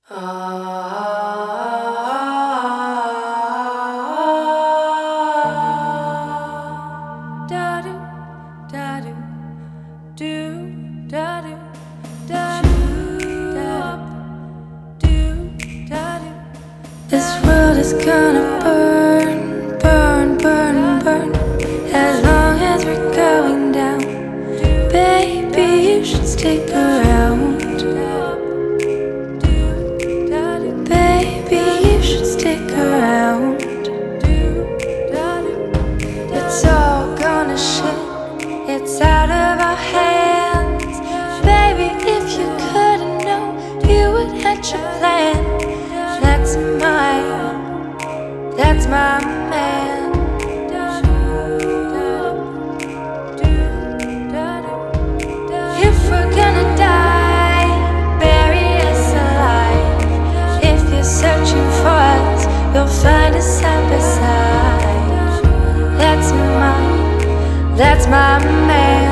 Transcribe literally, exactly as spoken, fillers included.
This world is gonna burn, burn, burn, burn, as long as we're going down. Baby, you should stick around. Baby, you should stick around. It's all gonna shit, it's out of our hands. Baby, if you couldn't know, you would hatch a plan. That's my, that's my man. If we're gonna die, bury us alive. If you're searching for us, you'll find us side by side. That's my, that's my man.